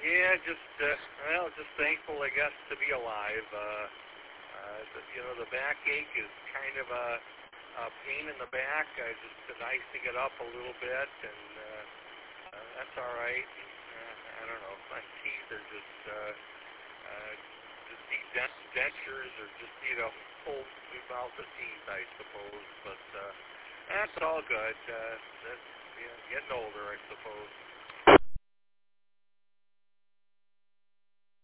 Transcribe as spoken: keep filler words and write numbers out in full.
Yeah, just uh, well, just thankful, I guess, to be alive. Uh, uh, the, you know, the backache is kind of a, a pain in the back. Uh, just uh, nice to get up a little bit, and uh, uh, that's all right. Uh, I don't know. My teeth are just uh, uh, just need dent- dentures, or just need a whole new mouth of teeth, I suppose. But uh, that's all good. Uh, that's you know, getting older, I suppose.